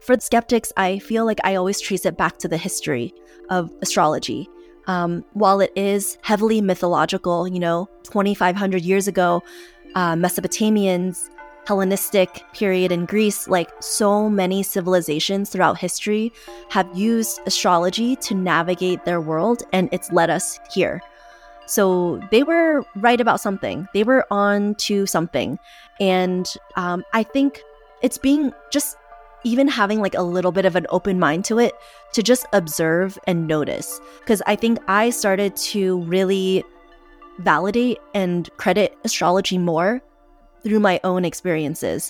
For skeptics, I feel like I always trace it back to the history of astrology. While it is heavily mythological, 2,500 years ago, Mesopotamians, Hellenistic period in Greece, like so many civilizations throughout history, have used astrology to navigate their world, and it's led us here. So they were right about something. They were on to something. And I think it's being just even having like a little bit of an open mind to it, to just observe and notice. Because I think I started to really validate and credit astrology more through my own experiences.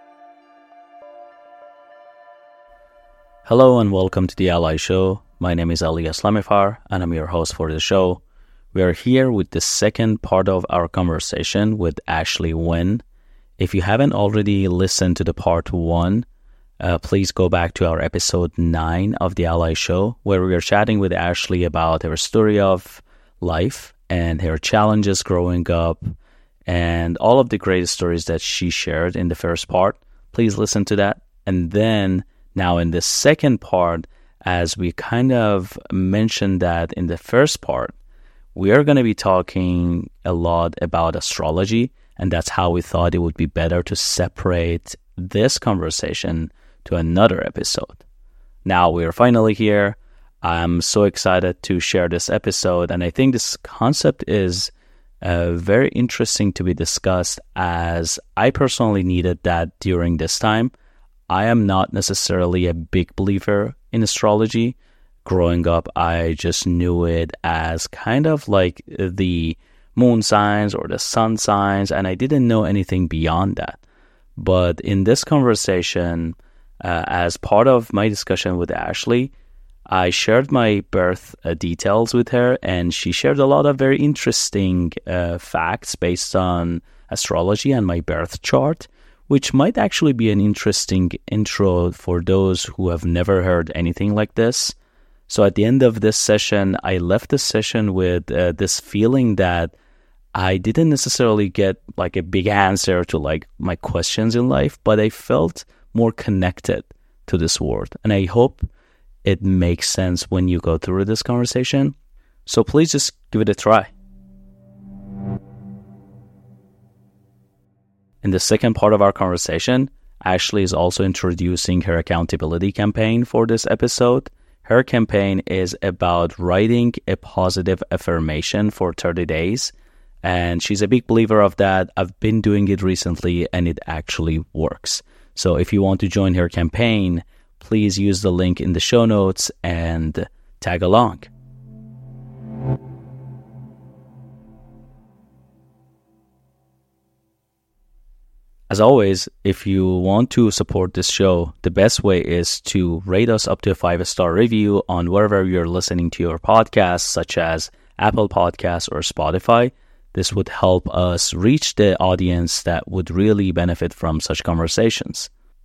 Hello and welcome to the Ally Show. My name is Ali Aslamifar and I'm your host for the show. We are here with the second part of our conversation with Ashley Nguyen. If you haven't already listened to the part 1, please go back to our episode 9 of the Ally Show, where we are chatting with Ashley about her story of life and her challenges growing up and all of the great stories that she shared in the first part. Please listen to that. And then now in the second part, as we kind of mentioned that in the first part, we are going to be talking a lot about astrology, and that's how we thought it would be better to separate this conversation to another episode. Now we're finally here. I'm so excited to share this episode, and I think this concept is very interesting to be discussed, as I personally needed that during this time. I am not necessarily a big believer in astrology. Growing up, I just knew it as kind of like the moon signs or the sun signs, and I didn't know anything beyond that. But in this conversation, as part of my discussion with Ashley, I shared my birth details with her, and she shared a lot of very interesting facts based on astrology and my birth chart, which might actually be an interesting intro for those who have never heard anything like this. So at the end of this session, I left the session with this feeling that I didn't necessarily get like a big answer to like my questions in life, but I felt more connected to this world. And I hope it makes sense when you go through this conversation. So please just give it a try. In the second part of our conversation, Ashley is also introducing her accountability campaign for this episode. Her campaign is about writing a positive affirmation for 30 days. And she's a big believer of that. I've been doing it recently and it actually works. So if you want to join her campaign, please use the link in the show notes and tag along. As always, if you want to support this show, the best way is to rate us up to a 5-star review on wherever you're listening to your podcasts, such as Apple Podcasts or Spotify. This would help us reach the audience that would really benefit from such conversations.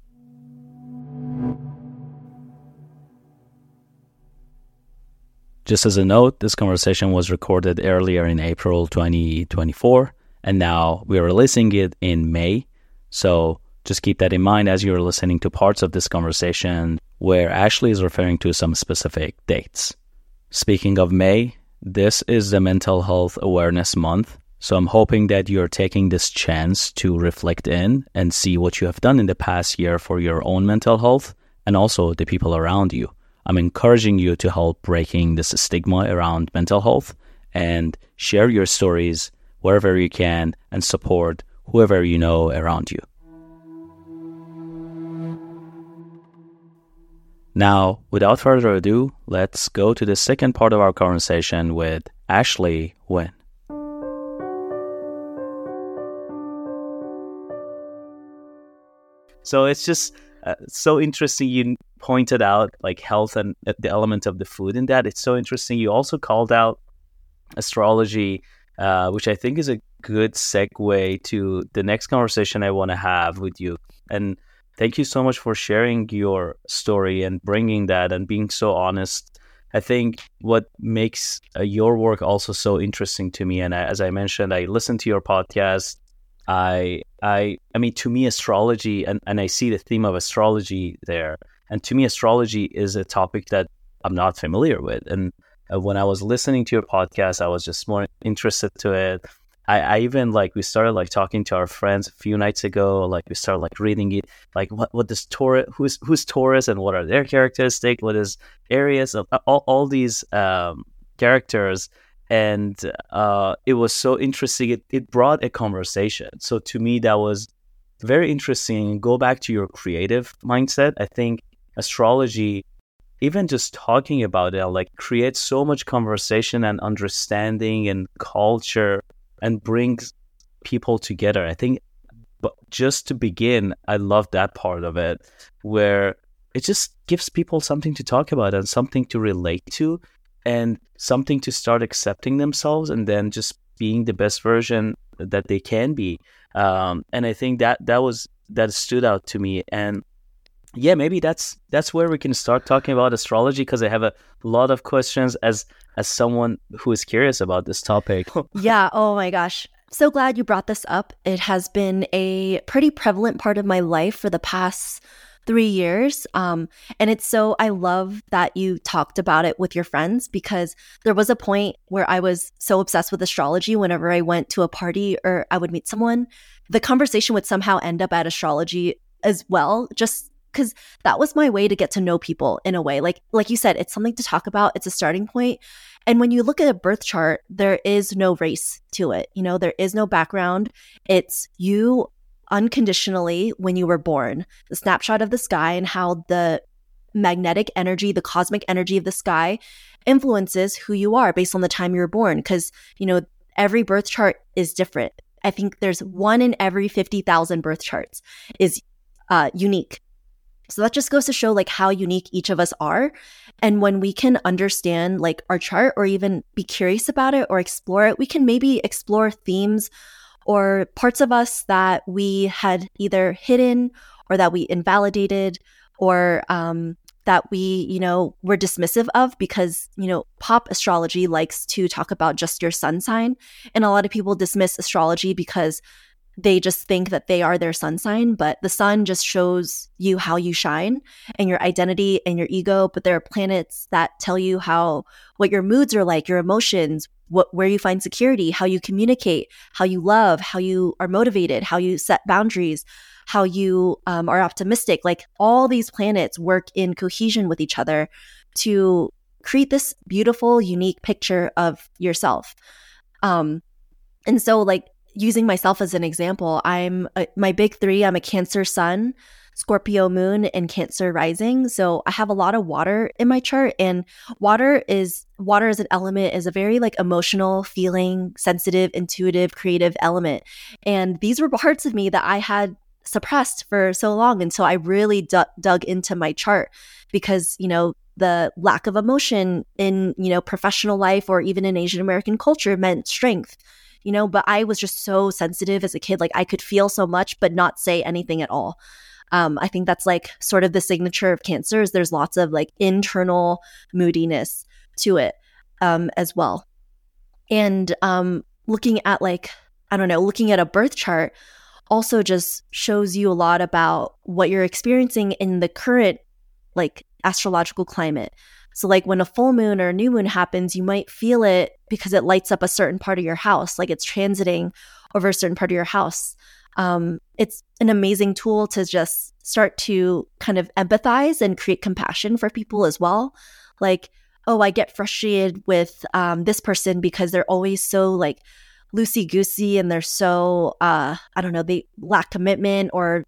Just as a note, this conversation was recorded earlier in April 2024, and now we're releasing it in May. So just keep that in mind as you're listening to parts of this conversation where Ashley is referring to some specific dates. Speaking of May, this is the Mental Health Awareness Month. So I'm hoping that you're taking this chance to reflect in and see what you have done in the past year for your own mental health and also the people around you. I'm encouraging you to help breaking this stigma around mental health and share your stories wherever you can and support whoever you know around you. Now, without further ado, let's go to the second part of our conversation with Ashley Nguyen. So it's just so interesting you pointed out like health and the element of the food in that. It's so interesting. You also called out astrology, which I think is a good segue to the next conversation I want to have with you. And thank you so much for sharing your story and bringing that and being so honest. I think what makes your work also so interesting to me, and as I mentioned, I listen to your podcast I mean, to me, astrology, and I see the theme of astrology there. And to me, astrology is a topic that I'm not familiar with. And when I was listening to your podcast, I was just more interested to it. I even we started talking to our friends a few nights ago. We started reading it. What does Taurus? Who's Taurus, and what are their characteristics? What is Aries? All these characters. And it was so interesting. It brought a conversation. So to me, that was very interesting. Go back to your creative mindset. I think astrology, even just talking about it, creates so much conversation and understanding and culture and brings people together. I think, but just to begin, I love that part of it, where it just gives people something to talk about and something to relate to, and something to start accepting themselves, and then just being the best version that they can be. And I think that stood out to me. And yeah, maybe that's where we can start talking about astrology, because I have a lot of questions as someone who is curious about this topic. Yeah. Oh my gosh. So glad you brought this up. It has been a pretty prevalent part of my life for the past 3 years. And I love that you talked about it with your friends, because there was a point where I was so obsessed with astrology. Whenever I went to a party or I would meet someone, the conversation would somehow end up at astrology as well, just because that was my way to get to know people in a way. Like you said, it's something to talk about. It's a starting point. And when you look at a birth chart, there is no race to it. There is no background. It's you unconditionally when you were born, the snapshot of the sky, and how the magnetic energy, the cosmic energy of the sky influences who you are based on the time you were born. Because, every birth chart is different. I think there's 1 in every 50,000 birth charts is unique. So that just goes to show how unique each of us are. And when we can understand our chart, or even be curious about it or explore it, we can maybe explore themes or parts of us that we had either hidden, or that we invalidated, or that we, were dismissive of, because, pop astrology likes to talk about just your sun sign. And a lot of people dismiss astrology because they just think that they are their sun sign, but the sun just shows you how you shine and your identity and your ego. But there are planets that tell you what your moods are like, your emotions, where you find security, how you communicate, how you love, how you are motivated, how you set boundaries, how you are optimistic. All these planets work in cohesion with each other to create this beautiful, unique picture of yourself. And so using myself as an example, I'm my big 3. I'm a Cancer sun, Scorpio moon, and Cancer rising. So I have a lot of water in my chart, and water as an element is a very emotional, feeling, sensitive, intuitive, creative element. And these were parts of me that I had suppressed for so long. And so I really dug into my chart, because, the lack of emotion in, professional life or even in Asian American culture meant strength. But I was just so sensitive as a kid. I could feel so much, but not say anything at all. I think that's sort of the signature of Cancer, is there's lots of internal moodiness to it as well. And looking at looking at a birth chart also just shows you a lot about what you're experiencing in the current astrological climate. So when a full moon or a new moon happens, you might feel it because it lights up a certain part of your house, it's transiting over a certain part of your house. It's an amazing tool to just start to kind of empathize and create compassion for people as well. Oh, I get frustrated with this person because they're always so loosey-goosey, and they're so, they lack commitment, or,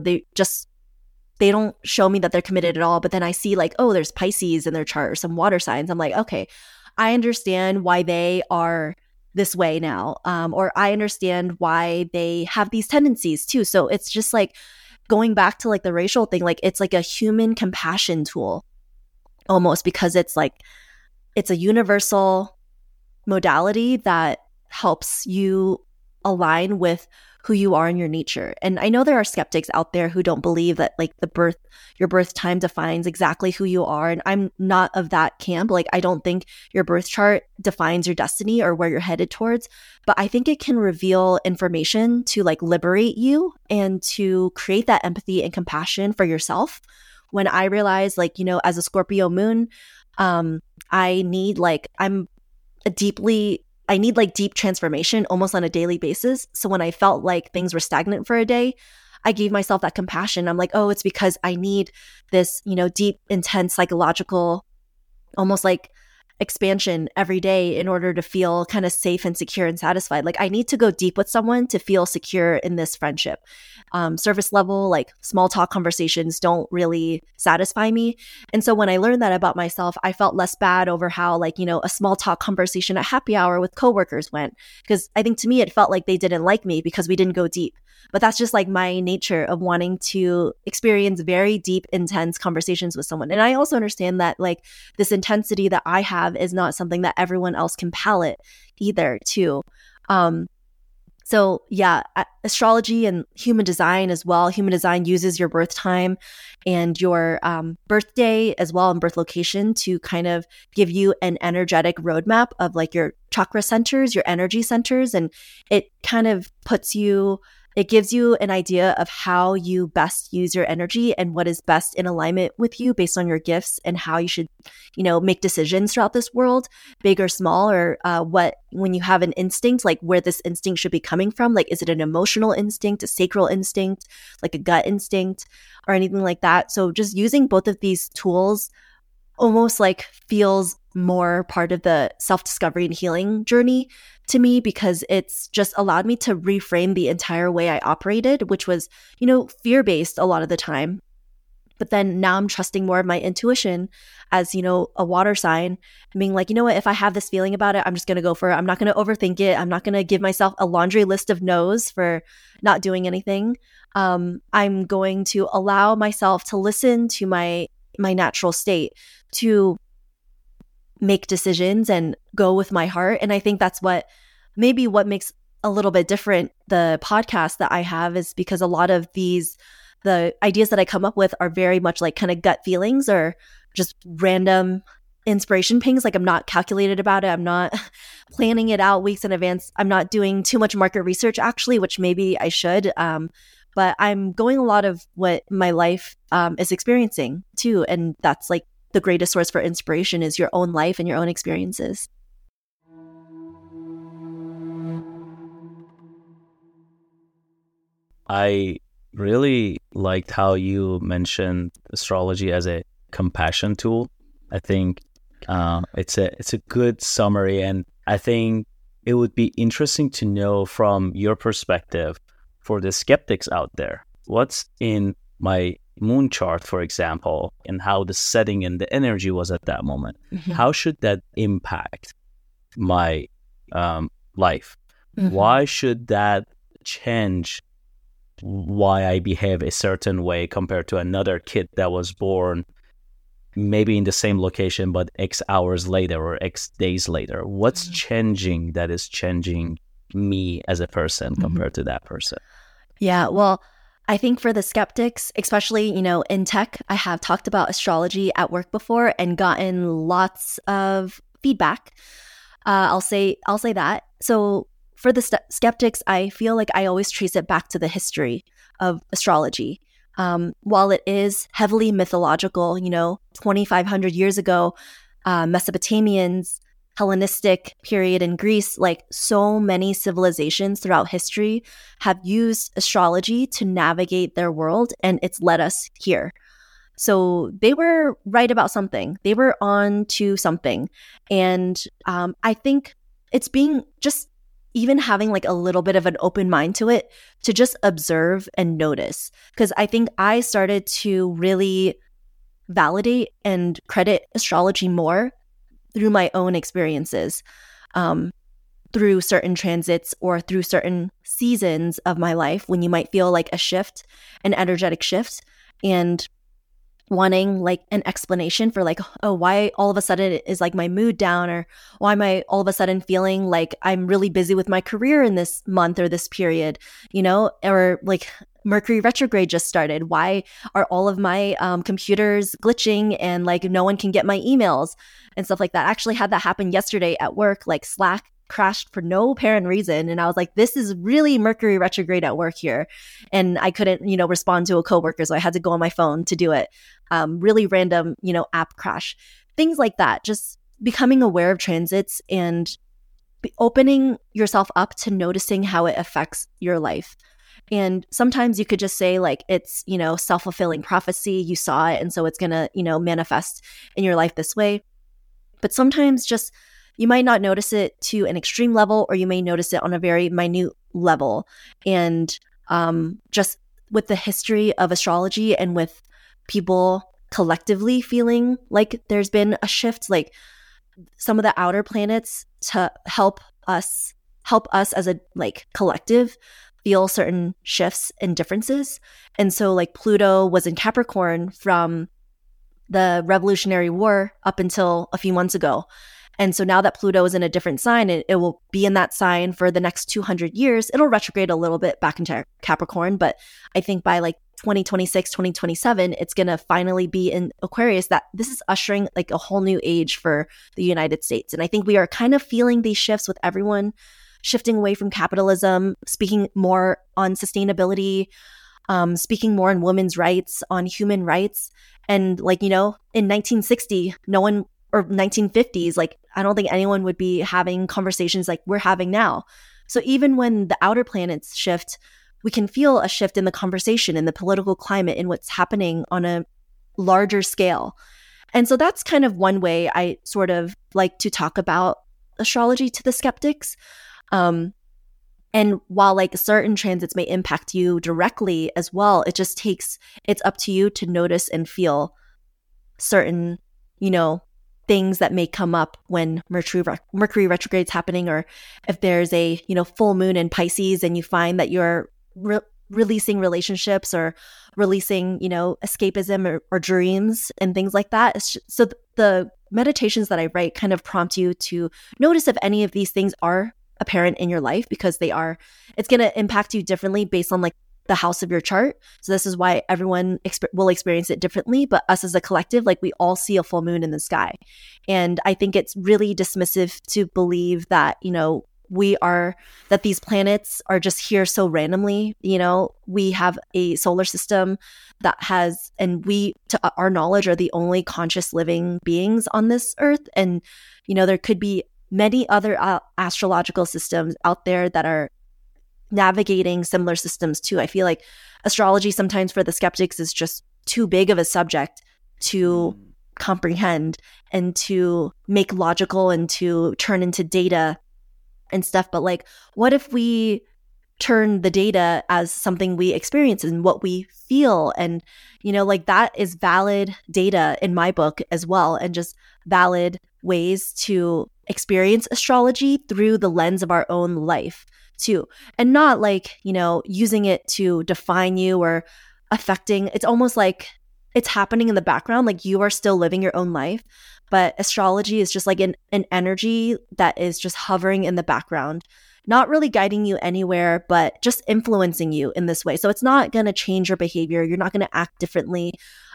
they don't show me that they're committed at all. But then I see there's Pisces in their chart, or some water signs. I'm okay, I understand why they are this way now. Or I understand why they have these tendencies too. So it's just going back to the racial thing, it's a human compassion tool almost, because it's a universal modality that helps you align with who you are in your nature. And I know there are skeptics out there who don't believe that like your birth time defines exactly who you are. And I'm not of that camp. Like, I don't think your birth chart defines your destiny or where you're headed towards, but I think it can reveal information to like liberate you and to create that empathy and compassion for yourself. When I realized, like, as a Scorpio moon, I need like deep transformation almost on a daily basis. So when I felt like things were stagnant for a day, I gave myself that compassion. I'm like, oh, it's because I need this, deep, intense psychological, almost like expansion every day in order to feel kind of safe and secure and satisfied. Like, I need to go deep with someone to feel secure in this friendship. Surface level, like small talk conversations don't really satisfy me. And so when I learned that about myself, I felt less bad over how like, a small talk conversation at happy hour with coworkers went. Because I think to me, it felt like they didn't like me because we didn't go deep. But that's just like my nature of wanting to experience very deep, intense conversations with someone. And I also understand that like this intensity that I have is not something that everyone else can palate either too. So yeah, astrology and human design as well. Human design uses your birth time and your birthday as well and birth location to kind of give you an energetic roadmap of like your chakra centers, your energy centers. And it kind of it gives you an idea of how you best use your energy and what is best in alignment with you based on your gifts and how you should, make decisions throughout this world, big or small, or when you have an instinct, like where this instinct should be coming from. Like, is it an emotional instinct, a sacral instinct, like a gut instinct or anything like that? So just using both of these tools almost like feels more part of the self-discovery and healing journey to me, because it's just allowed me to reframe the entire way I operated, which was, fear-based a lot of the time. But then now I'm trusting more of my intuition as, a water sign, and being like, what, if I have this feeling about it, I'm just going to go for it. I'm not going to overthink it. I'm not going to give myself a laundry list of no's for not doing anything. I'm going to allow myself to listen to my natural state, to make decisions and go with my heart. And I think that's what makes a little bit different the podcast that I have, is because a lot of the ideas that I come up with are very much like kind of gut feelings or just random inspiration pings. Like, I'm not calculated about it. I'm not planning it out weeks in advance. I'm not doing too much market research actually, which maybe I should. But I'm going a lot of what my life is experiencing too. And that's like the greatest source for inspiration is your own life and your own experiences. I really liked how you mentioned astrology as a compassion tool. I think it's a good summary, and I think it would be interesting to know from your perspective, for the skeptics out there, what's in my moon chart, for example, and how the setting and the energy was at that moment. Mm-hmm. How should that impact my life? Mm-hmm. Why should that change why I behave a certain way compared to another kid that was born maybe in the same location but X hours later or X days later? What's changing that is changing me as a person compared to that person? Yeah, well, I think for the skeptics, especially, in tech, I have talked about astrology at work before and gotten lots of feedback. I'll say that. So for the skeptics, I feel like I always trace it back to the history of astrology. While it is heavily mythological, 2,500 years ago, Mesopotamians, Hellenistic period in Greece, like so many civilizations throughout history have used astrology to navigate their world, and it's led us here. So they were right about something. They were on to something. And I think it's being just even having like a little bit of an open mind to it, to just observe and notice. Because I think I started to really validate and credit astrology more through my own experiences, through certain transits or through certain seasons of my life when you might feel like a shift, an energetic shift. And wanting like an explanation for like, oh, why all of a sudden is like my mood down, or why am I all of a sudden feeling like I'm really busy with my career in this month or this period, or like Mercury retrograde just started. Why are all of my computers glitching and like no one can get my emails and stuff like that? I actually had that happen yesterday at work. Like Slack crashed for no apparent reason. And I was like, this is really Mercury retrograde at work here. And I couldn't, respond to a coworker. So I had to go on my phone to do it. Really random, app crash, things like that. Just becoming aware of transits and opening yourself up to noticing how it affects your life. And sometimes you could just say like, it's, self-fulfilling prophecy. You saw it. And so it's going to, manifest in your life this way. But sometimes just, you might not notice it to an extreme level, or you may notice it on a very minute level. And just with the history of astrology and with people collectively feeling like there's been a shift, like some of the outer planets to help us as a like collective feel certain shifts and differences. And so like Pluto was in Capricorn from the Revolutionary War up until a few months ago. And so now that Pluto is in a different sign, it will be in that sign for the next 200 years. It'll retrograde a little bit back into Capricorn, but I think by like 2026, 2027, it's going to finally be in Aquarius. That this is ushering like a whole new age for the United States. And I think we are kind of feeling these shifts with everyone shifting away from capitalism, speaking more on sustainability, speaking more on women's rights, on human rights. And like, in 1960, no one, or 1950s, like I don't think anyone would be having conversations like we're having now. So even when the outer planets shift, we can feel a shift in the conversation, in the political climate, in what's happening on a larger scale. And so that's kind of one way I sort of like to talk about astrology to the skeptics. And while like certain transits may impact you directly as well, it's up to you to notice and feel certain, things that may come up when Mercury retrograde is happening, or if there's a, full moon in Pisces and you find that you're releasing relationships or releasing, escapism or dreams and things like that. So the meditations that I write kind of prompt you to notice if any of these things are apparent in your life, because it's going to impact you differently based on like the house of your chart. So this is why everyone will experience it differently, but us as a collective, like we all see a full moon in the sky. And I think it's really dismissive to believe that, that these planets are just here so randomly. We have a solar system that has, and we, to our knowledge, are the only conscious living beings on this earth. And, there could be many other astrological systems out there that are navigating similar systems too. I feel like astrology sometimes for the skeptics is just too big of a subject to comprehend and to make logical and to turn into data and stuff. But like, what if we turn the data as something we experience and what we feel? And, like that is valid data in my book as well, and just valid ways to experience astrology through the lens of our own life too. And not like, using it to define you or affecting. It's almost like it's happening in the background, like you are still living your own life. But astrology is just like an energy that is just hovering in the background, not really guiding you anywhere, but just influencing you in this way. So it's not going to change your behavior. You're not going to act differently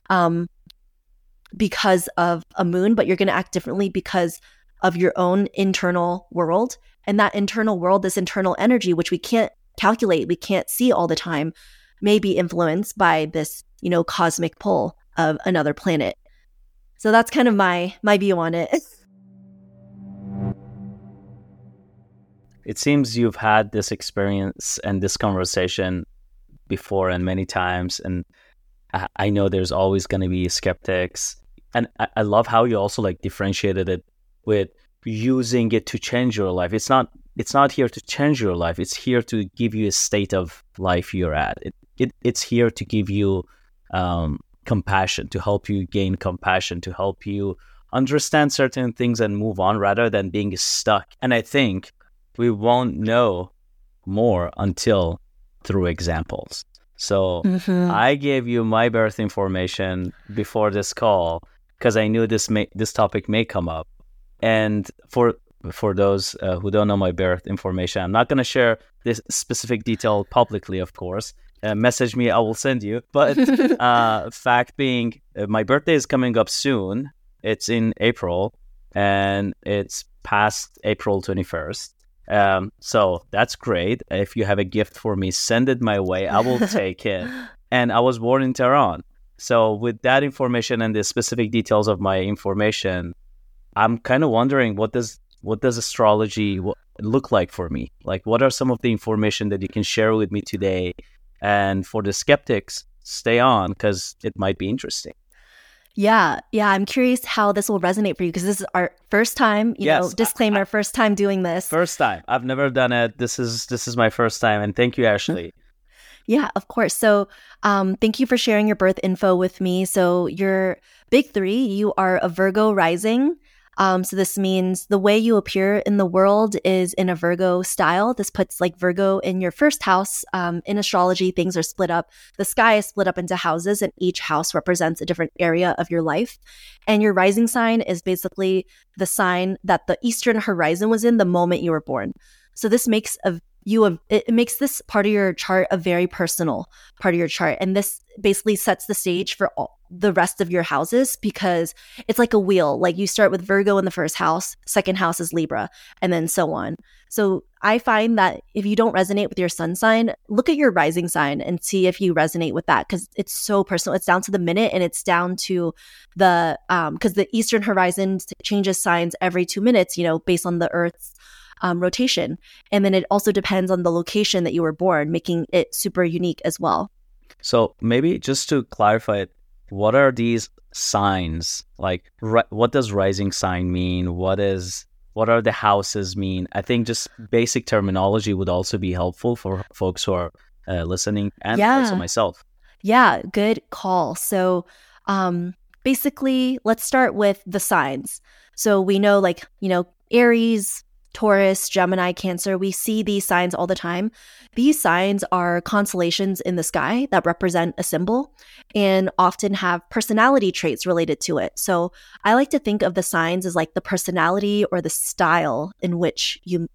because of a moon, but you're going to act differently because of your own internal world. And that internal world, this internal energy, which we can't calculate, we can't see all the time, may be influenced by this, cosmic pull of another planet. So that's kind of my view on it. It seems you've had this experience and this conversation before and many times. And I know there's always going to be skeptics. And I love how you also like differentiated it with using it to change your life. It's not here to change your life. It's here to give you a state of life you're at. It's here to give you compassion, to help you gain compassion, to help you understand certain things and move on rather than being stuck. And I think we won't know more until through examples. So Mm-hmm. I gave you my birth information before this call because I knew this topic may come up. And for those who don't know my birth information, I'm not going to share this specific detail publicly, of course. Message me, I will send you. But fact being, my birthday is coming up soon. It's in April, and it's past April 21st. So that's great. If you have a gift for me, send it my way. I will take it. And I was born in Tehran. So with that information and the specific details of my information, I'm kind of wondering what does astrology look like for me? Like, what are some of the information that you can share with me today? And for the skeptics, stay on because it might be interesting. Yeah. I'm curious how this will resonate for you because this is our first time, disclaimer, first time doing this. First time. I've never done it. This is my first time. And thank you, Ashley. Yeah, of course. So thank you for sharing your birth info with me. So you're big three, you are a Virgo rising. So this means the way you appear in the world is in a Virgo style. This puts like Virgo in your first house. In astrology, things are split up. The sky is split up into houses, and each house represents a different area of your life. And your rising sign is basically the sign that the eastern horizon was in the moment you were born. So this makes it makes this part of your chart a very personal part of your chart. And this basically sets the stage for all the rest of your houses because it's like a wheel. Like you start with Virgo in the first house, second house is Libra, and then so on. So I find that if you don't resonate with your sun sign, look at your rising sign and see if you resonate with that because it's so personal. It's down to the minute and it's down to the, because the eastern horizon changes signs every 2 minutes, based on the Earth's rotation. And then it also depends on the location that you were born, making it super unique as well. So maybe just to clarify it, what are these signs? Like, what does rising sign mean? What are the houses mean? I think just basic terminology would also be helpful for folks who are listening and also myself. Yeah, good call. So basically, let's start with the signs. So we know Aries, Taurus, Gemini, Cancer, we see these signs all the time. These signs are constellations in the sky that represent a symbol and often have personality traits related to it. So I like to think of the signs as like the personality or the style in which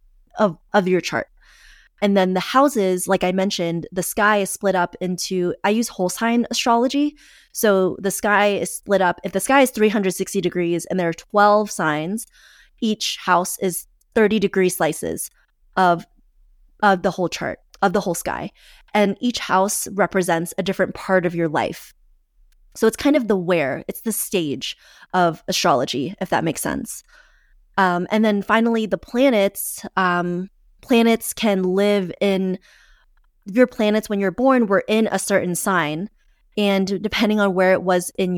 of your chart. And then the houses, like I mentioned, the sky is split up into, I use whole sign astrology. So the sky is split up. If the sky is 360 degrees and there are 12 signs, each house is 30-degree slices of the whole chart, of the whole sky. And each house represents a different part of your life. So it's kind of it's the stage of astrology, if that makes sense. And then finally, the planets. Planets can live in your planets when you're born were in a certain sign. And depending on where it was in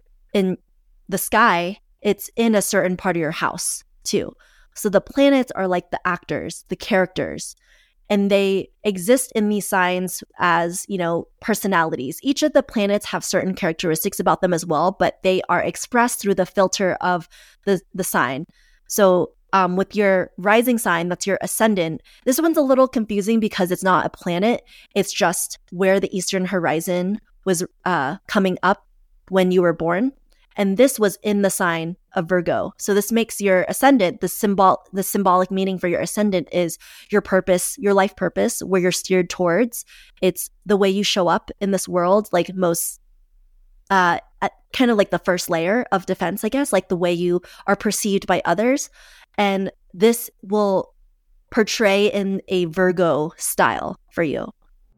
the sky, it's in a certain part of your house too. So the planets are like the actors, the characters, and they exist in these signs as, personalities. Each of the planets have certain characteristics about them as well, but they are expressed through the filter of the sign. So with your rising sign, that's your ascendant. This one's a little confusing because it's not a planet. It's just where the eastern horizon was coming up when you were born. And this was in the sign of Virgo. So this makes your ascendant, the symbolic meaning for your ascendant is your purpose, your life purpose, where you're steered towards. It's the way you show up in this world, like most, kind of like the first layer of defense, I guess, like the way you are perceived by others. And this will portray in a Virgo style for you.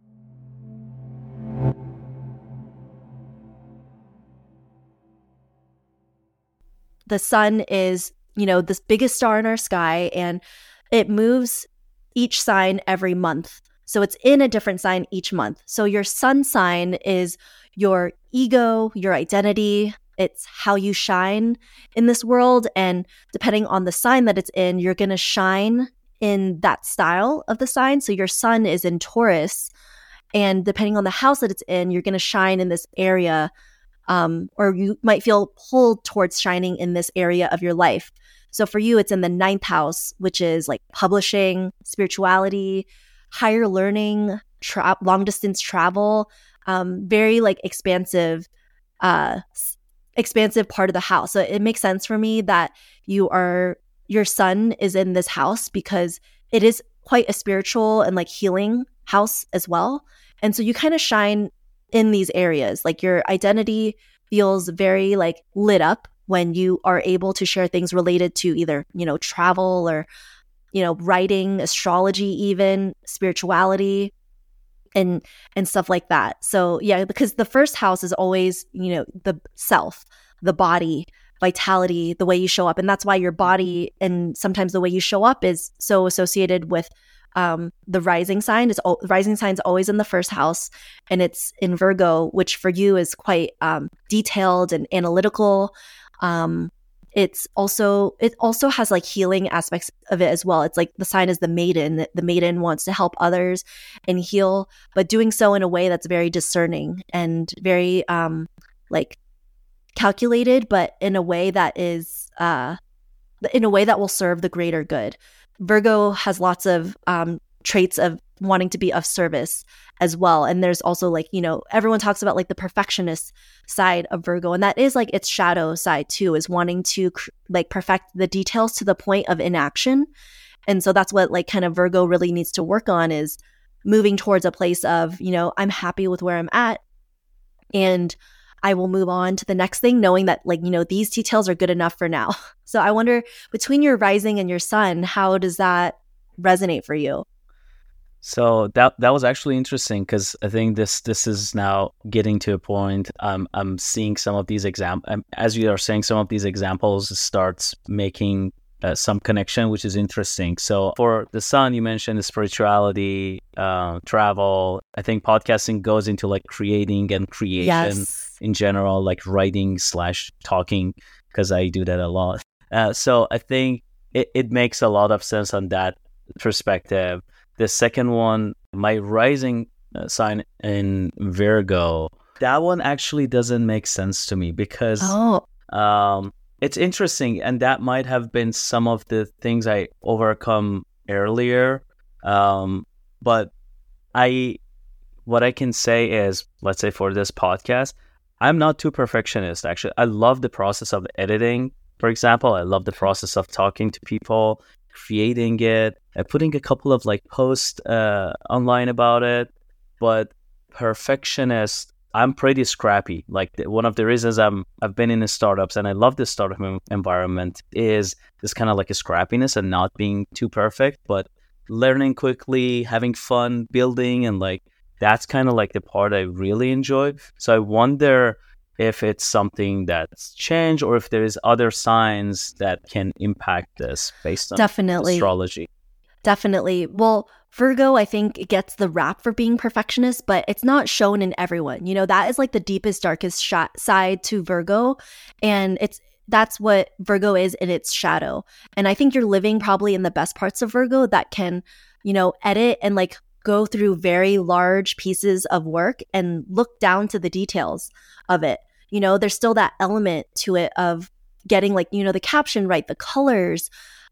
The sun is, this biggest star in our sky, and it moves each sign every month. So it's in a different sign each month. So your sun sign is your ego, your identity. It's how you shine in this world. And depending on the sign that it's in, you're going to shine in that style of the sign. So your sun is in Taurus. And depending on the house that it's in, you're going to shine in this area. Or you might feel pulled towards shining in this area of your life. So for you, it's in the 9th house, which is like publishing, spirituality, higher learning, long distance travel, very like expansive part of the house. So it makes sense for me that your sun is in this house because it is quite a spiritual and like healing house as well. And so you kind of shine in these areas. Like your identity feels very like lit up when you are able to share things related to either, travel or, writing, astrology, even spirituality and stuff like that. So yeah, because the first house is always, the self, the body, vitality, the way you show up. And that's why your body and sometimes the way you show up is so associated with the rising sign. Rising sign is always in the first house, and it's in Virgo, which for you is quite detailed and analytical. It also has like healing aspects of it as well. It's like the sign is the maiden. The maiden wants to help others and heal, but doing so in a way that's very discerning and very like calculated, but in a way that is will serve the greater good. Virgo has lots of traits of wanting to be of service as well. And there's also like, everyone talks about like the perfectionist side of Virgo. And that is like its shadow side too, is wanting to like perfect the details to the point of inaction. And so that's what like kind of Virgo really needs to work on, is moving towards a place of, I'm happy with where I'm at and I will move on to the next thing, knowing that like, these details are good enough for now. So I wonder, between your rising and your sun, how does that resonate for you? So that was actually interesting, because I think this is now getting to a point. I'm seeing some of these examples, as you are saying, some of these examples starts making some connection, which is interesting. So for the sun, you mentioned the spirituality, travel. I think podcasting goes into like creating and creation in general, like writing / talking, because I do that a lot. So I think it makes a lot of sense on that perspective. The second one, my rising sign in Virgo, that one actually doesn't make sense to me, because it's interesting, and that might have been some of the things I overcome earlier. But what I can say is, let's say for this podcast, I'm not too perfectionist, actually. I love the process of editing, for example. I love the process of talking to people, creating it, putting a couple of like posts online about it. But perfectionist, I'm pretty scrappy. Like one of the reasons I've been in the startups and I love this startup environment is this kind of like a scrappiness and not being too perfect, but learning quickly, having fun, building, and like that's kind of like the part I really enjoy. So I wonder if it's something that's changed, or if there is other signs that can impact this based on astrology. Definitely. Well, Virgo, I think, it gets the rap for being perfectionist, but it's not shown in everyone. That is like the deepest, darkest side to Virgo. And that's what Virgo is in its shadow. And I think you're living probably in the best parts of Virgo that can, edit and like go through very large pieces of work and look down to the details of it. There's still that element to it of getting like, the caption right, the colors.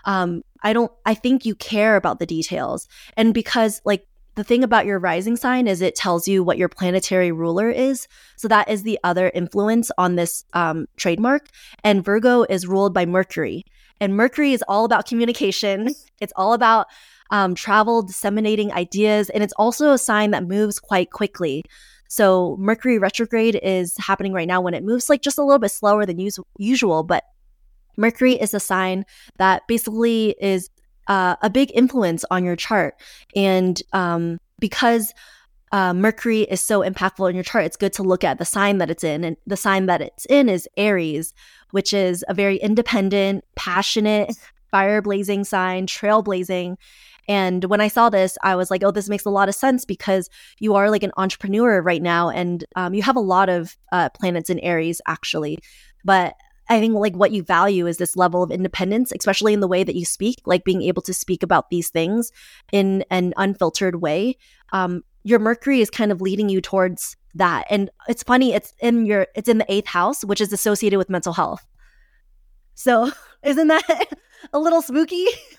I think you care about the details. And because like the thing about your rising sign is it tells you what your planetary ruler is. So that is the other influence on this trademark. And Virgo is ruled by Mercury. And Mercury is all about communication. It's all about travel, disseminating ideas. And it's also a sign that moves quite quickly. So Mercury retrograde is happening right now, when it moves like just a little bit slower than usual. But Mercury is a sign that basically is a big influence on your chart. And because Mercury is so impactful in your chart, it's good to look at the sign that it's in. And the sign that it's in is Aries, which is a very independent, passionate, fire-blazing sign, trailblazing. And when I saw this, I was like, oh, this makes a lot of sense, because you are like an entrepreneur right now. And you have a lot of planets in Aries, actually. But I think like what you value is this level of independence, especially in the way that you speak, like being able to speak about these things in an unfiltered way. Your Mercury is kind of leading you towards that. And it's funny, it's in the 8th house, which is associated with mental health. So isn't that a little spooky?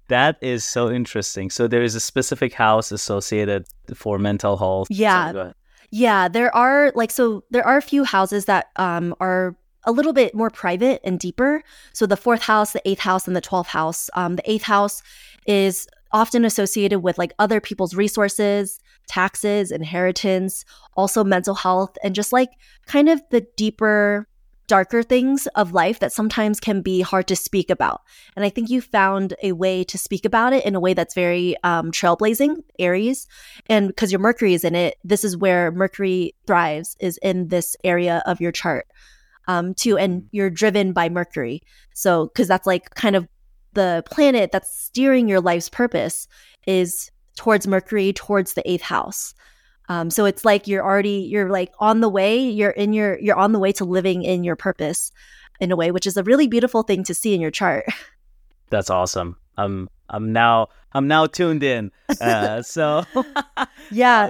That is so interesting. So there is a specific house associated for mental health. Yeah. So go ahead. Yeah, there are a few houses that are a little bit more private and deeper. So the 4th house, the 8th house, and the 12th house. The 8th house is often associated with like other people's resources, taxes, inheritance, also mental health, and just like kind of the deeper, darker things of life that sometimes can be hard to speak about. And I think you found a way to speak about it in a way that's very trailblazing, Aries. And because your Mercury is in it, this is where Mercury thrives, is in this area of your chart too. And you're driven by Mercury. So, because that's like kind of the planet that's steering your life's purpose is towards Mercury, towards the 8th house. So it's like you're like on the way, you're on the way to living in your purpose in a way, which is a really beautiful thing to see in your chart. That's awesome. I'm now tuned in. So yeah.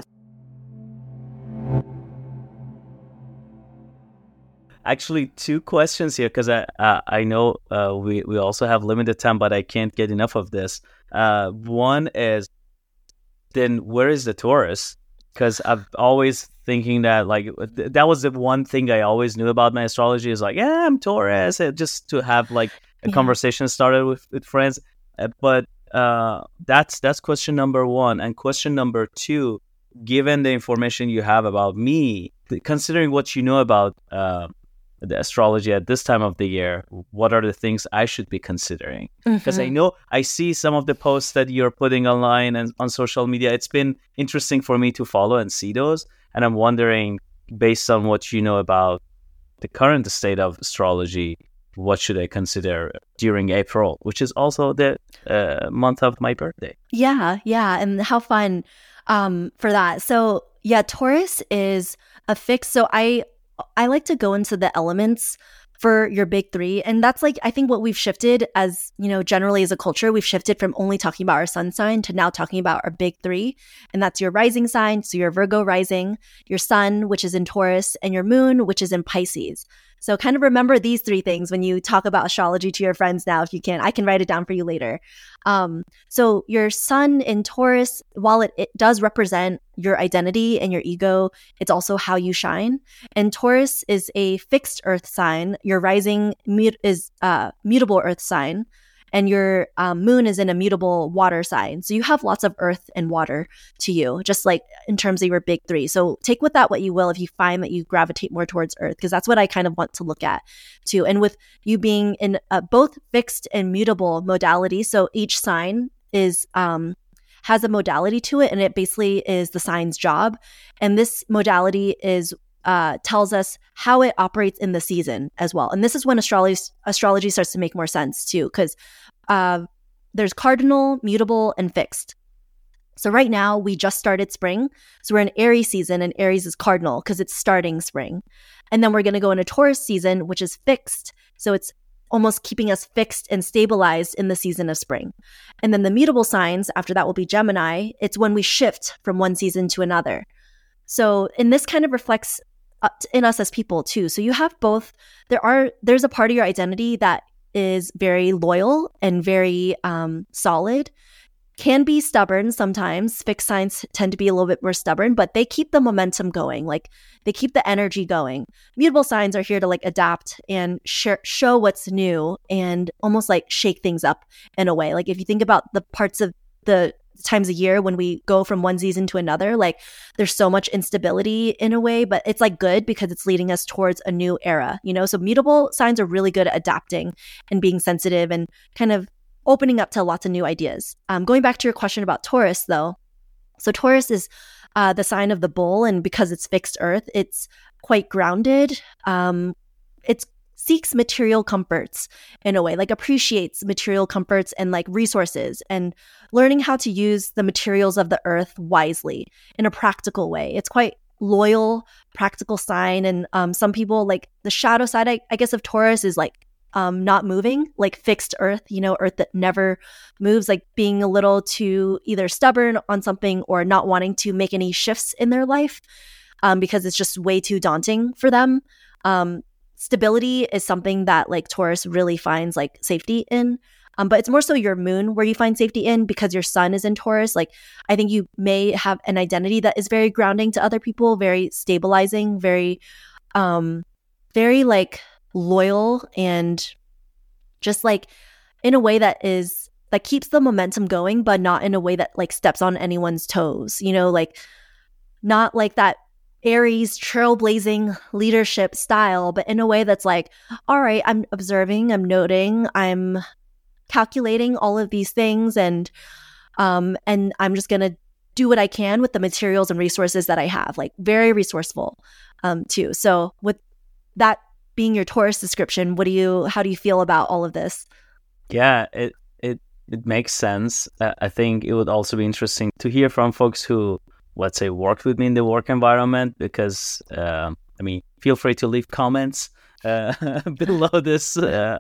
Actually, 2 questions here because I know we also have limited time, but I can't get enough of this. One is, then where is the Taurus? Because I've always thinking that like that was the one thing I always knew about my astrology is like, yeah, I'm Taurus, just to have like a conversation started with friends. But that's question number 1. And question number 2, given the information you have about me, considering what you know about the astrology at this time of the year, what are the things I should be considering? Because I know I see some of the posts that you're putting online and on social media. It's been interesting for me to follow and see those. And I'm wondering, based on what you know about the current state of astrology, what should I consider during April, which is also the month of my birthday? Yeah. And how fun for that. So yeah, Taurus is a fixed. So I like to go into the elements for your big 3. And that's like, I think what we've shifted as, generally as a culture, we've shifted from only talking about our sun sign to now talking about our big 3. And that's your rising sign. So your Virgo rising, your sun, which is in Taurus, and your moon, which is in Pisces. So kind of remember these 3 things when you talk about astrology to your friends now, if you can. I can write it down for you later. So your sun in Taurus, while it does represent your identity and your ego, it's also how you shine. And Taurus is a fixed earth sign. Your rising is mutable earth sign. And your moon is in a mutable water sign. So you have lots of earth and water to you, just like in terms of your big 3. So take with that what you will if you find that you gravitate more towards earth, because that's what I kind of want to look at too. And with you being in both fixed and mutable modality, so each sign is has a modality to it, and it basically is the sign's job. And this modality is tells us how it operates in the season as well. And this is when astrology starts to make more sense too, because there's cardinal, mutable, and fixed. So right now we just started spring. So we're in Aries season, and Aries is cardinal because it's starting spring. And then we're going to go into Taurus season, which is fixed. So it's almost keeping us fixed and stabilized in the season of spring. And then the mutable signs after that will be Gemini. It's when we shift from one season to another. So, and this kind of reflects in us as people too. So you have both. There's a part of your identity that is very loyal and very solid, can be stubborn sometimes. Fixed signs tend to be a little bit more stubborn, but they keep the momentum going. Like they keep the energy going. Mutable signs are here to like adapt and show what's new and almost like shake things up in a way. Like if you think about the parts of the times a year when we go from one season to another, like there's so much instability in a way, but it's like good because it's leading us towards a new era, So mutable signs are really good at adapting and being sensitive and kind of opening up to lots of new ideas. Going back to your question about Taurus though. So Taurus is the sign of the bull, and because it's fixed earth, it's quite grounded. It seeks material comforts in a way, like appreciates material comforts and like resources, and learning how to use the materials of the earth wisely in a practical way. It's quite loyal, practical sign. And some people, like the shadow side, I guess, of Taurus is like not moving, like fixed earth, earth that never moves, like being a little too either stubborn on something or not wanting to make any shifts in their life because it's just way too daunting for them. Stability is something that like Taurus really finds like safety in. But it's more so your moon where you find safety in, because your sun is in Taurus. Like, I think you may have an identity that is very grounding to other people, very stabilizing, very like loyal, and just like in a way that keeps the momentum going, but not in a way that like steps on anyone's toes, like not like that Aries trailblazing leadership style, but in a way that's like, all right, I'm observing, I'm noting, I'm calculating all of these things, and I'm just gonna do what I can with the materials and resources that I have. Like, very resourceful too. So with that being your Taurus description, how do you feel about all of this? Yeah, it makes sense. I think it would also be interesting to hear from folks who, let's say, worked with me in the work environment, because feel free to leave comments below this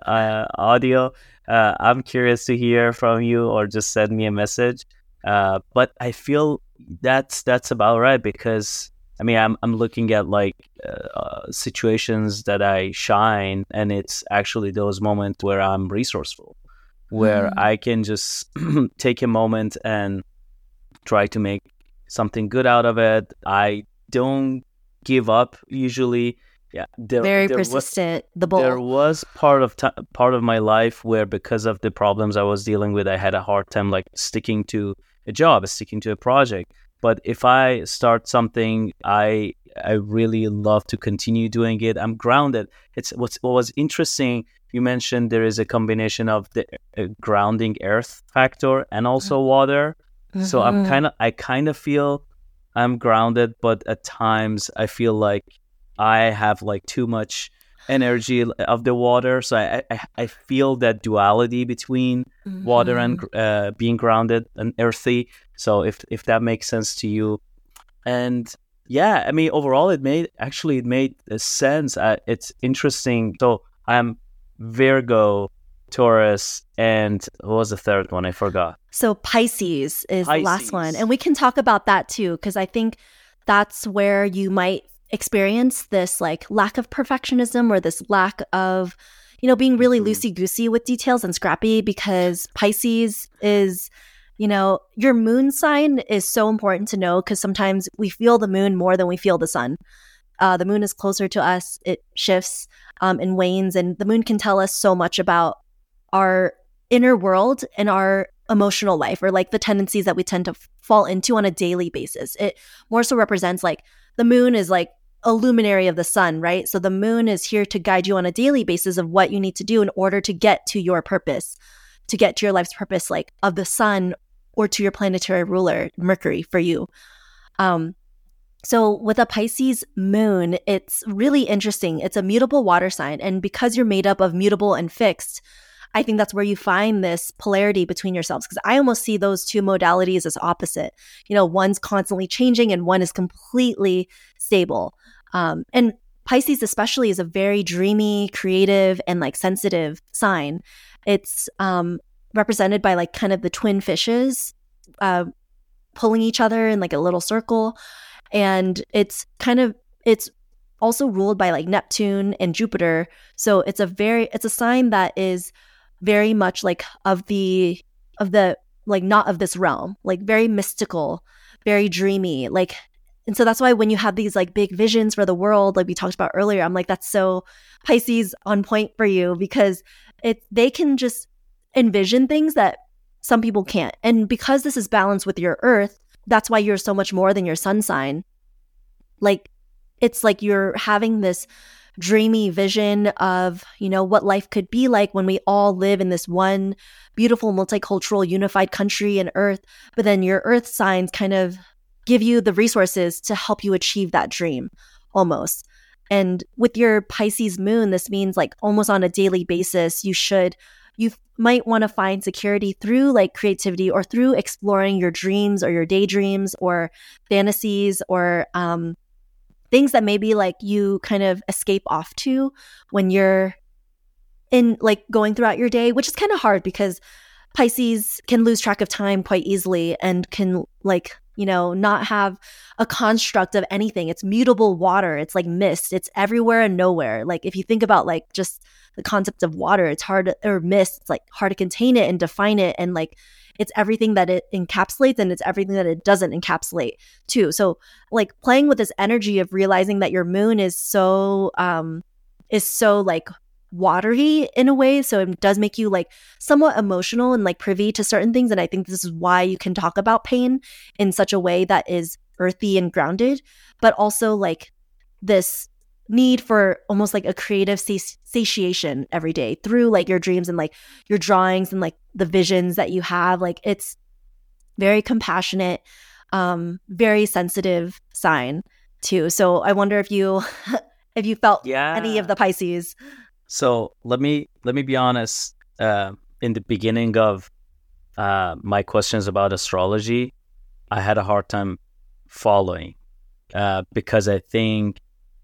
audio. I'm curious to hear from you, or just send me a message. But I feel that's about right, because I'm looking at like situations that I shine, and it's actually those moments where I'm resourceful, where I can just take a moment and try to make something good out of it. I don't give up usually. Yeah, very persistent. There was part of my life where, because of the problems I was dealing with, I had a hard time like sticking to a job, sticking to a project. But if I start something, I really love to continue doing it. I'm grounded. What was interesting. You mentioned there is a combination of the grounding earth factor and also water. So I kind of feel I'm grounded, but at times I feel like I have like too much energy of the water. So I feel that duality between water and being grounded and earthy. So if that makes sense to you. And yeah, overall it made sense. It's interesting. So I'm Virgo, Taurus, and what was the third one? I forgot. So Pisces is the last one. And we can talk about that too, because I think that's where you might experience this like lack of perfectionism, or this lack of, being really loosey-goosey with details and scrappy, because Pisces is, your moon sign is so important to know, because sometimes we feel the moon more than we feel the sun. The moon is closer to us. It shifts and wanes, and the moon can tell us so much about our inner world and our emotional life, or like the tendencies that we tend to fall into on a daily basis. It more so represents like the moon is like a luminary of the sun, right? So the moon is here to guide you on a daily basis of what you need to do in order to get to your purpose, to get to your life's purpose, like of the sun, or to your planetary ruler, Mercury, for you. So with a Pisces moon, it's really interesting. It's a mutable water sign. And because you're made up of mutable and fixed, I think that's where you find this polarity between yourselves. Because I almost see those two modalities as opposite. One's constantly changing and one is completely stable. And Pisces especially is a very dreamy, creative, and like sensitive sign. It's represented by like kind of the twin fishes pulling each other in like a little circle. And it's also ruled by like Neptune and Jupiter. So it's a sign that is very much like of the like not of this realm, like very mystical, very dreamy, like. And so that's why when you have these like big visions for the world, like we talked about earlier, I'm like, that's so Pisces on point for you, because they can just envision things that some people can't. And because this is balanced with your earth, that's why you're so much more than your sun sign. Like, it's like you're having this dreamy vision of, what life could be like when we all live in this one beautiful, multicultural, unified country and earth. But then your earth signs kind of give you the resources to help you achieve that dream almost. And with your Pisces moon, this means like almost on a daily basis, you might want to find security through like creativity, or through exploring your dreams or your daydreams or fantasies, or things that maybe like you kind of escape off to when you're in like going throughout your day, which is kind of hard because Pisces can lose track of time quite easily and can like, not have a construct of anything. It's mutable water. It's like mist. It's everywhere and nowhere. Like if you think about like just the concept of water, it's hard or mist. It's like hard to contain it and define it. And like it's everything that it encapsulates and it's everything that it doesn't encapsulate too. So like playing with this energy of realizing that your moon is so like watery in a way. So it does make you like somewhat emotional and like privy to certain things. And I think this is why you can talk about pain in such a way that is earthy and grounded, but also like this need for almost like a creative satiation every day through like your dreams and like your drawings and like the visions that you have. Like it's very compassionate, very sensitive sign too. So I wonder if you if you felt any of the Pisces. So let me be honest. In the beginning of my questions about astrology, I had a hard time following because I think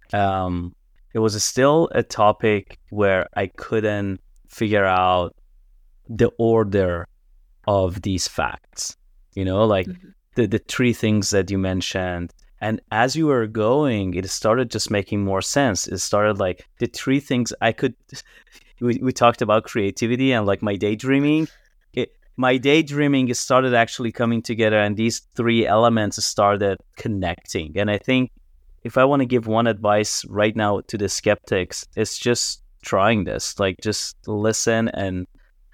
it was still a topic where I couldn't figure out the order of these facts. Like the three things that you mentioned. And as you were going, it started just making more sense. It started like the three things I could, we talked about creativity and like my daydreaming. My daydreaming started actually coming together and these three elements started connecting. And I think if I want to give one advice right now to the skeptics, it's just trying this, like just listen and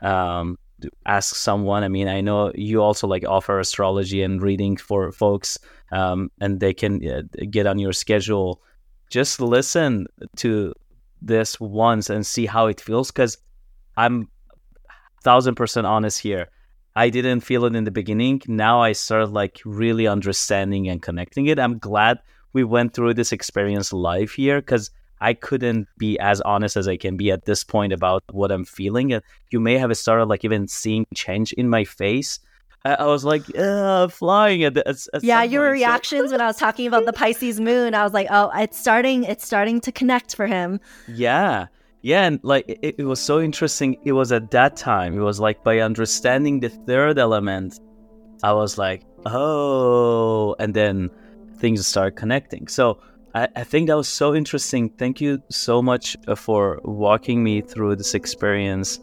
ask someone. I mean, I know you also like offer astrology and reading for folks, and they can get on your schedule. Just listen to this once and see how it feels, because I'm 1,000% honest here. I didn't feel it in the beginning. Now I started like really understanding and connecting it. I'm glad we went through this experience live here, because I couldn't be as honest as I can be at this point about what I'm feeling. And you may have started like even seeing change in my face. I was like flying at your reactions when I was talking about the Pisces moon. I was like, oh, it's starting to connect for him. Yeah, and like it was so interesting. It was at that time. It was like by understanding the third element, I was like, oh, and then things start connecting. So I think that was so interesting. Thank you so much for walking me through this experience.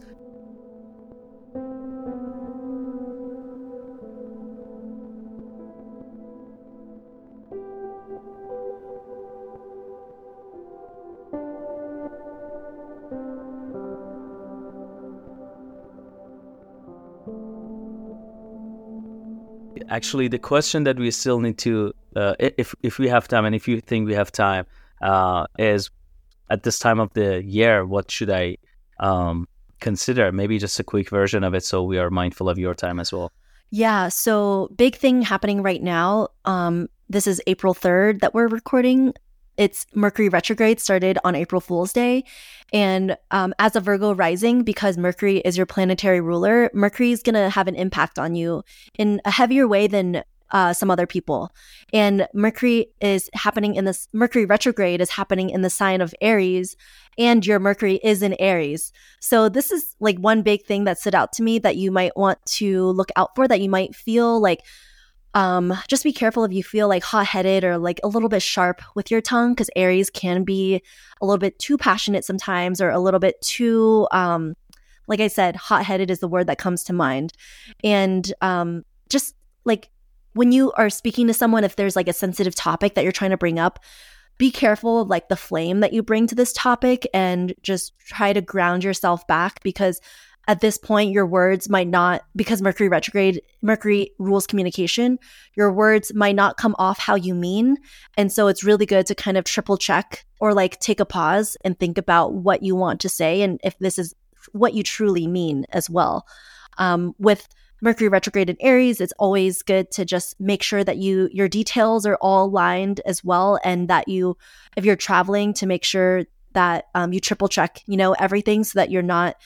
Actually, the question that we still need to, if we have time, and if you think we have time, is at this time of the year, what should I consider? Maybe just a quick version of it so we are mindful of your time as well. Yeah, so big thing happening right now. This is April 3rd that we're recording. It's Mercury retrograde started on April Fool's Day. And as a Virgo rising, because Mercury is your planetary ruler, Mercury is going to have an impact on you in a heavier way than some other people. And Mercury retrograde is happening in the sign of Aries, and your Mercury is in Aries. So this is like one big thing that stood out to me that you might want to look out for, that you might feel like, just be careful if you feel like hot-headed or like a little bit sharp with your tongue, because Aries can be a little bit too passionate sometimes, or a little bit too, like I said, hot-headed is the word that comes to mind. And just like when you are speaking to someone, if there's like a sensitive topic that you're trying to bring up, be careful of like the flame that you bring to this topic, and just try to ground yourself back, because at this point, your words might not, because Mercury retrograde, Mercury rules communication, your words might not come off how you mean. And so it's really good to kind of triple check or like take a pause and think about what you want to say and if this is what you truly mean as well. With Mercury retrograde in Aries, it's always good to just make sure that your details are all aligned as well, and that you, if you're traveling, to make sure that you triple check, everything, so that you're not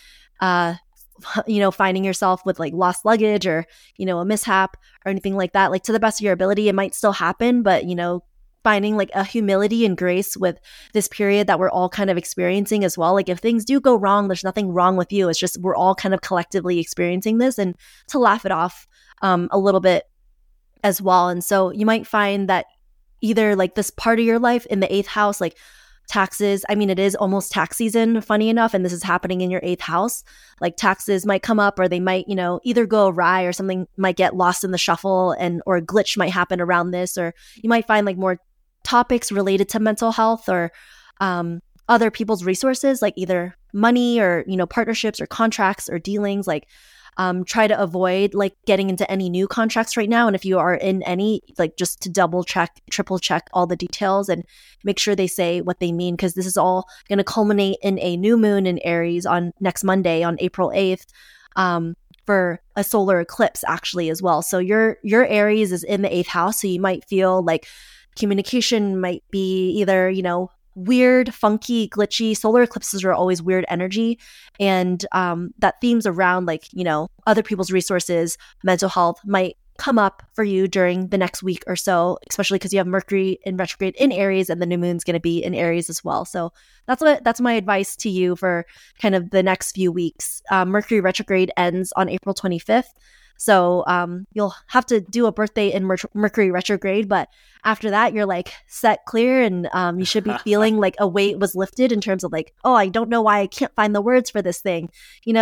finding yourself with like lost luggage or, a mishap or anything like that. Like, to the best of your ability, it might still happen, but, finding like a humility and grace with this period that we're all kind of experiencing as well. Like if things do go wrong, there's nothing wrong with you. It's just we're all kind of collectively experiencing this, and to laugh it off a little bit as well. And so you might find that either like this part of your life in the eighth house, like taxes, I mean, it is almost tax season, funny enough, and this is happening in your eighth house. Like taxes might come up, or they might, either go awry, or something might get lost in the shuffle, or a glitch might happen around this, or you might find like more topics related to mental health, or other people's resources, like either money or, partnerships or contracts or dealings. Like try to avoid like getting into any new contracts right now. And if you are in any, like just to double check, triple check all the details and make sure they say what they mean, because this is all going to culminate in a new moon in Aries on next Monday, on April 8th, for a solar eclipse actually as well. So your Aries is in the eighth house. So you might feel like communication might be either, weird, funky, glitchy. Solar eclipses are always weird energy. And that themes around like, other people's resources, mental health might come up for you during the next week or so, especially because you have Mercury in retrograde in Aries, and the new moon's going to be in Aries as well. So that's my advice to you for kind of the next few weeks. Mercury retrograde ends on April 25th. So you'll have to do a birthday in Mercury retrograde, but after that, you're like set clear, and you should be feeling like a weight was lifted in terms of like, oh, I don't know why I can't find the words for this thing,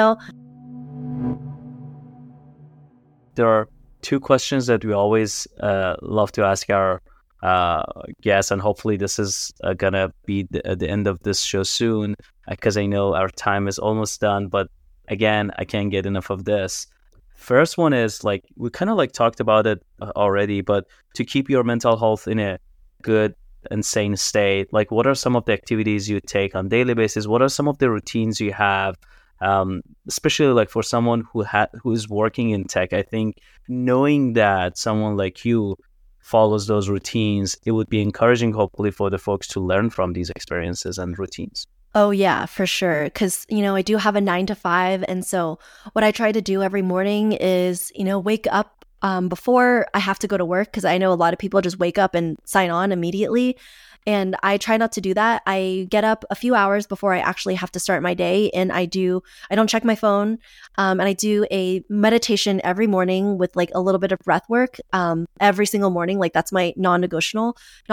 There are two questions that we always love to ask our guests, and hopefully this is gonna be the end of this show soon, because I know our time is almost done. But again, I can't get enough of this. First one is like, we kind of like talked about it already, but to keep your mental health in a good and sane state, like what are some of the activities you take on daily basis? What are some of the routines you have? Especially like for someone who is working in tech, I think knowing that someone like you follows those routines, it would be encouraging hopefully for the folks to learn from these experiences and routines. Oh, yeah, for sure. Because, I do have a 9 to 5. And so what I try to do every morning is, wake up before I have to go to work, because I know a lot of people just wake up and sign on immediately. And I try not to do that. I get up a few hours before I actually have to start my day. And I don't check my phone. And I do a meditation every morning with like a little bit of breath work every single morning. Like that's my non-negotiable.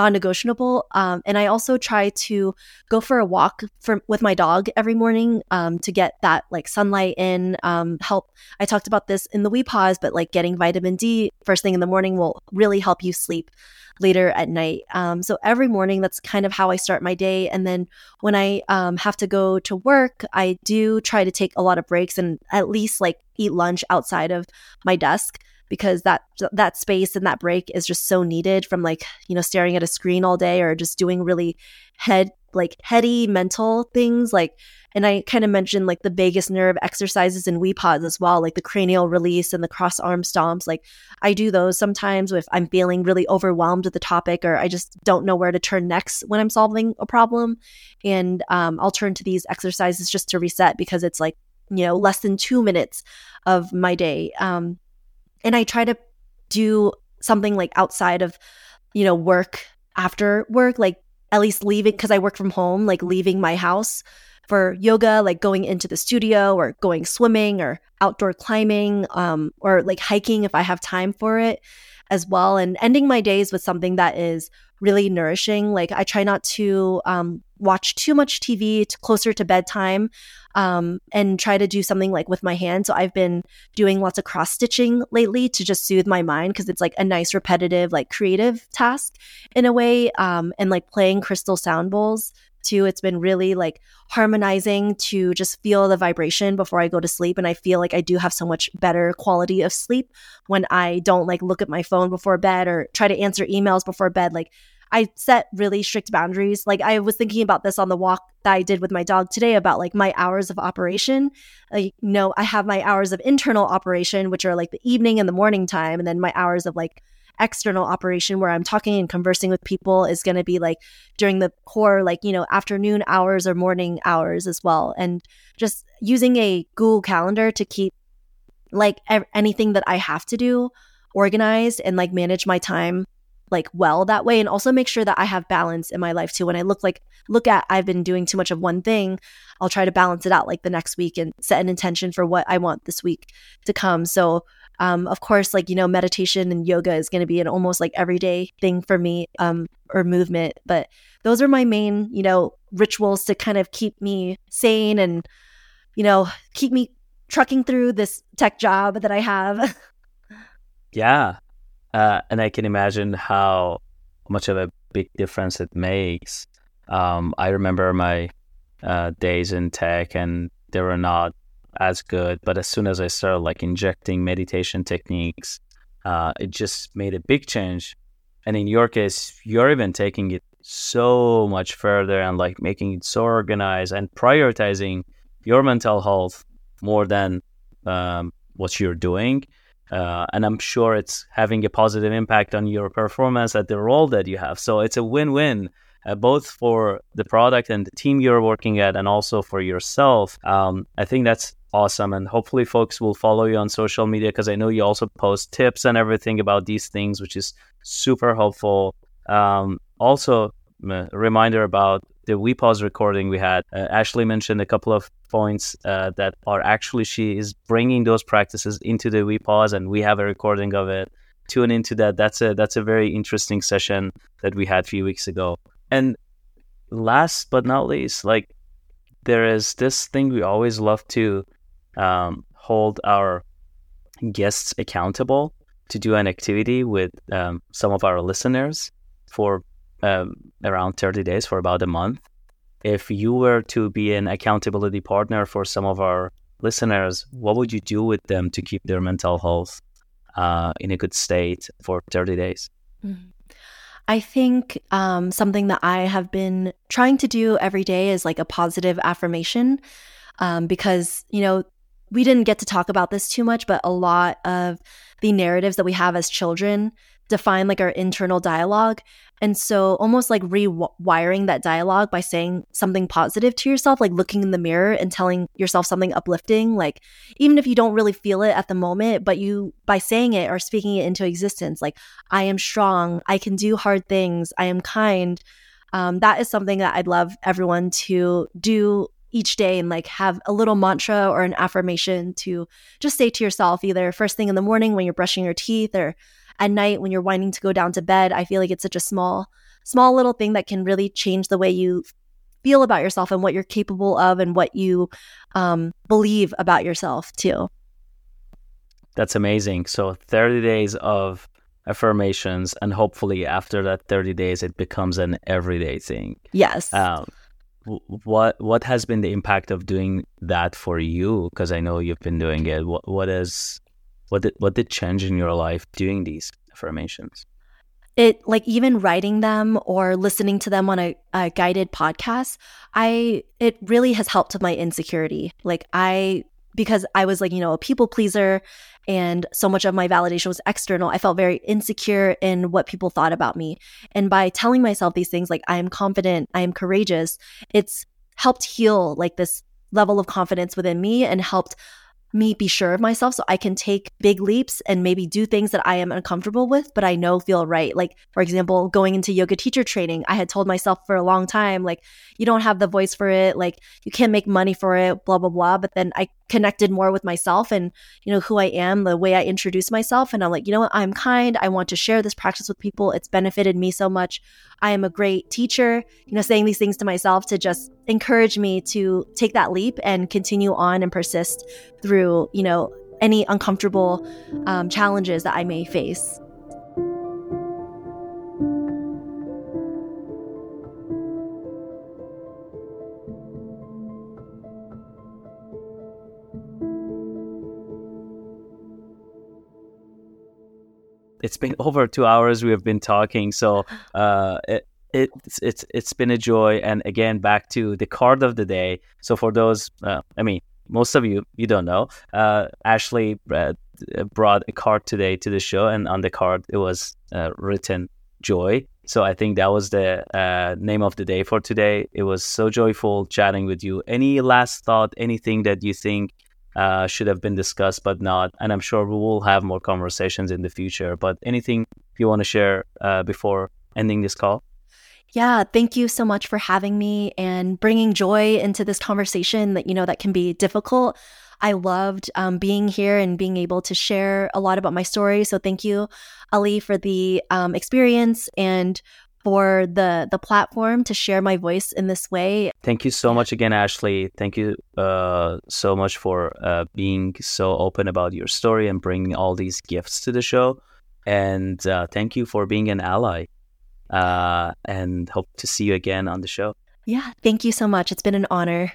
And I also try to go for a walk with my dog every morning to get that like sunlight in, help. I talked about this in the wee pause, but like getting vitamin D first thing in the morning will really help you sleep later at night. So every morning, that's kind of how I start my day. And then when I have to go to work, I do try to take a lot of breaks and at least like eat lunch outside of my desk, because that space and that break is just so needed from like, staring at a screen all day or just doing really heady mental things. Like, and I kind of mentioned like the vagus nerve exercises and WePause as well, like the cranial release and the cross arm stomps. Like I do those sometimes if I'm feeling really overwhelmed with the topic, or I just don't know where to turn next when I'm solving a problem. And I'll turn to these exercises just to reset, because it's like, less than 2 minutes of my day. And I try to do something like outside of, work, after work, like at least leaving, because I work from home, like leaving my house for yoga, like going into the studio or going swimming or outdoor climbing, or like hiking if I have time for it as well. And ending my days with something that is really nourishing. Like I try not to watch too much TV closer to bedtime, and try to do something like with my hands. So I've been doing lots of cross stitching lately to just soothe my mind, because it's like a nice repetitive, like creative task in a way, and like playing crystal sound bowls too. It's been really like harmonizing to just feel the vibration before I go to sleep. And I feel like I do have so much better quality of sleep when I don't like look at my phone before bed or try to answer emails before bed. Like I set really strict boundaries. Like I was thinking about this on the walk that I did with my dog today about like my hours of operation. I have my hours of internal operation, which are like the evening and the morning time. And then my hours of like external operation, where I'm talking and conversing with people, is going to be like during the core, like, afternoon hours or morning hours as well. And just using a Google Calendar to keep like anything that I have to do organized and like manage my time like well that way, and also make sure that I have balance in my life too. When I look at I've been doing too much of one thing, I'll try to balance it out like the next week and set an intention for what I want this week to come. So of course, like, meditation and yoga is going to be an almost like everyday thing for me, or movement. But those are my main, rituals to kind of keep me sane and, keep me trucking through this tech job that I have. Yeah. And I can imagine how much of a big difference it makes. I remember my days in tech, and they were not as good. But as soon as I started like injecting meditation techniques, it just made a big change. And in your case, you're even taking it so much further and like making it so organized and prioritizing your mental health more than what you're doing. And I'm sure it's having a positive impact on your performance at the role that you have. So it's a win-win, both for the product and the team you're working at, and also for yourself. I think that's awesome. And hopefully folks will follow you on social media, because I know you also post tips and everything about these things, which is super helpful. Also, a reminder about the WePause recording we had. Ashley mentioned a couple of points that are actually, she is bringing those practices into the WePause, and we have a recording of it. Tune into that. That's a very interesting session that we had a few weeks ago. And last but not least, like, there is this thing we always love to hold our guests accountable to do an activity with some of our listeners for around 30 days, for about a month. If you were to be an accountability partner for some of our listeners, what would you do with them to keep their mental health in a good state for 30 days? Mm-hmm. I think something that I have been trying to do every day is like a positive affirmation, because, we didn't get to talk about this too much, but a lot of the narratives that we have as children define like our internal dialogue. And so almost like rewiring that dialogue by saying something positive to yourself, like looking in the mirror and telling yourself something uplifting, like even if you don't really feel it at the moment, but you, by saying it or speaking it into existence, like, I am strong, I can do hard things, I am kind. That is something that I'd love everyone to do each day, and like have a little mantra or an affirmation to just say to yourself, either first thing in the morning when you're brushing your teeth, or at night when you're wanting to go down to bed. I feel like it's such a small little thing that can really change the way you feel about yourself and what you're capable of and what you believe about yourself too. That's amazing. So 30 days of affirmations, and hopefully after that 30 days, it becomes an everyday thing. Yes. What has been the impact of doing that for you? Because I know you've been doing it. What did change in your life doing these affirmations? It, like, even writing them or listening to them on a guided podcast, it really has helped with my insecurity. Like, because I was like, a people pleaser, and so much of my validation was external, I felt very insecure in what people thought about me. And by telling myself these things, like, I am confident, I am courageous, it's helped heal like this level of confidence within me, and helped me be sure of myself so I can take big leaps and maybe do things that I am uncomfortable with, but I know feel right. Like, for example, going into yoga teacher training, I had told myself for a long time, like, you don't have the voice for it, like, you can't make money for it, blah, blah, blah. But then I connected more with myself and, who I am, the way I introduce myself. And I'm like, you know what, I'm kind. I want to share this practice with people. It's benefited me so much. I am a great teacher, saying these things to myself to just encourage me to take that leap and continue on and persist through, any uncomfortable challenges that I may face. It's been over 2 hours we have been talking, so it's been a joy. And again, back to the card of the day. So for those, most of you don't know, Ashley brought a card today to the show, and on the card it was written joy. So I think that was the name of the day for today. It was so joyful chatting with you. Any last thought, anything that you think should have been discussed but not? And I'm sure we will have more conversations in the future, but anything you want to share before ending this call? Yeah, thank you so much for having me and bringing joy into this conversation that can be difficult. I loved being here and being able to share a lot about my story. So thank you, Ali, for the experience and for the platform to share my voice in this way. Thank you so much again, Ashley. Thank you so much for being so open about your story and bringing all these gifts to the show. And thank you for being an ally. And hope to see you again on the show. Yeah, thank you so much. It's been an honor.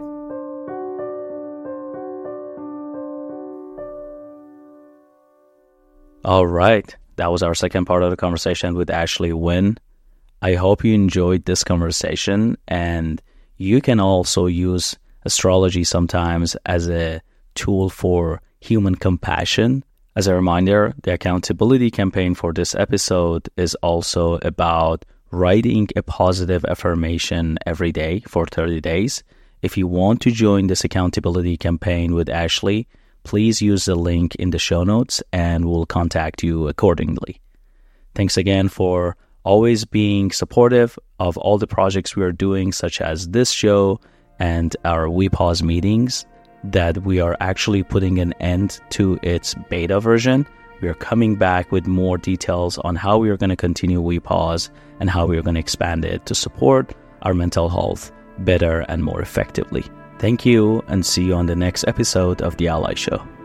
All right. That was our second part of the conversation with Ashley Nguyen. I hope you enjoyed this conversation, and you can also use astrology sometimes as a tool for human compassion. As a reminder, the accountability campaign for this episode is also about writing a positive affirmation every day for 30 days. If you want to join this accountability campaign with Ashley, please use the link in the show notes and we'll contact you accordingly. Thanks again for always being supportive of all the projects we are doing, such as this show and our WePause meetings, that we are actually putting an end to its beta version. We are coming back with more details on how we are going to continue WePause and how we are going to expand it to support our mental health better and more effectively. Thank you, and see you on the next episode of The Ally Show.